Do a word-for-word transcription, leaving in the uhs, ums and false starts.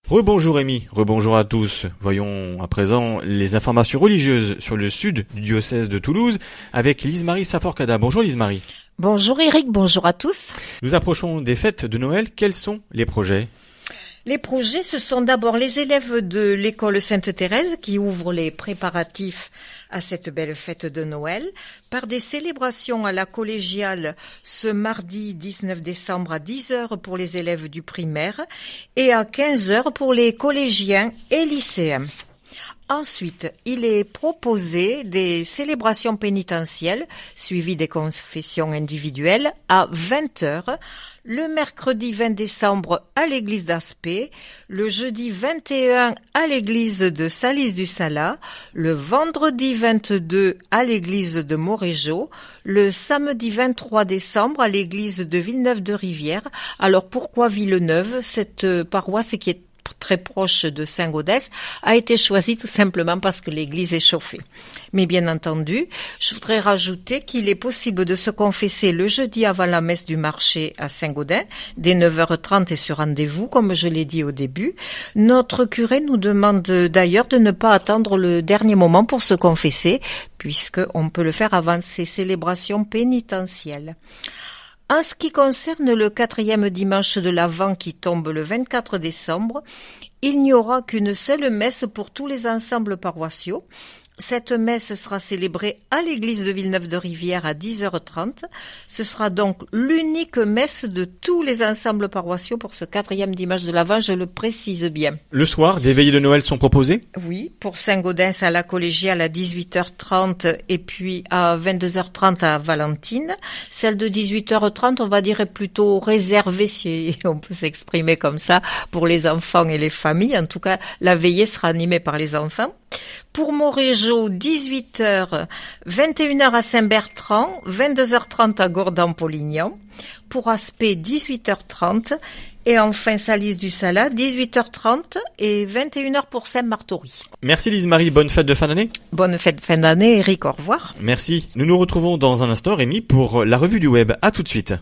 Rebonjour Rémi, rebonjour à tous. Voyons à présent les informations religieuses sur le sud du diocèse de Toulouse avec Lise-Marie Saforcada. Bonjour Lise-Marie. Bonjour Eric, bonjour à tous. Nous approchons des fêtes de Noël. Quels sont les projets ? Les projets, ce sont d'abord les élèves de l'école Sainte-Thérèse qui ouvrent les préparatifs à cette belle fête de Noël par des célébrations à la collégiale ce mardi dix-neuf décembre à dix heures pour les élèves du primaire et à quinze heures pour les collégiens et lycéens. Ensuite, il est proposé des célébrations pénitentielles suivies des confessions individuelles à vingt heures, le mercredi vingt décembre à l'église d'Aspet, le jeudi vingt et un à l'église de Salis-du-Salat, le vendredi vingt-deux à l'église de Morégeau, le samedi vingt-trois décembre à l'église de Villeneuve-de-Rivière. Alors pourquoi Villeneuve ? Cette paroisse qui est très proche de Saint-Gaudens, a été choisie tout simplement parce que l'église est chauffée. Mais bien entendu, je voudrais rajouter qu'il est possible de se confesser le jeudi avant la messe du marché à Saint-Gaudens, dès neuf heures trente et sur rendez-vous, comme je l'ai dit au début. Notre curé nous demande d'ailleurs de ne pas attendre le dernier moment pour se confesser, puisqu'on peut le faire avant ces célébrations pénitentielles. En ce qui concerne le quatrième dimanche de l'Avent qui tombe le vingt-quatre décembre, il n'y aura qu'une seule messe pour tous les ensembles paroissiaux. Cette messe sera célébrée à l'église de Villeneuve-de-Rivière à dix heures trente. Ce sera donc l'unique messe de tous les ensembles paroissiaux pour ce quatrième dimanche de l'Avent, je le précise bien. Le soir, des veillées de Noël sont proposées ? Oui, pour Saint-Gaudens à la collégiale à dix-huit heures trente et puis à vingt-deux heures trente à Valentine. Celle de dix-huit heures trente, on va dire, est plutôt réservée, si on peut s'exprimer comme ça, pour les enfants et les familles. En tout cas, la veillée sera animée par les enfants. Pour Morégeau, dix-huit heures, vingt et une heures à Saint-Bertrand, vingt-deux heures trente à Gordan-Polignan. Pour Aspet, dix-huit heures trente. Et enfin, Salis-du-Salat, dix-huit heures trente et vingt et une heures pour Saint-Martory. Merci Lise-Marie, bonne fête de fin d'année. Bonne fête de fin d'année, Eric, au revoir. Merci. Nous nous retrouvons dans un instant, Rémi, pour la revue du web. À tout de suite.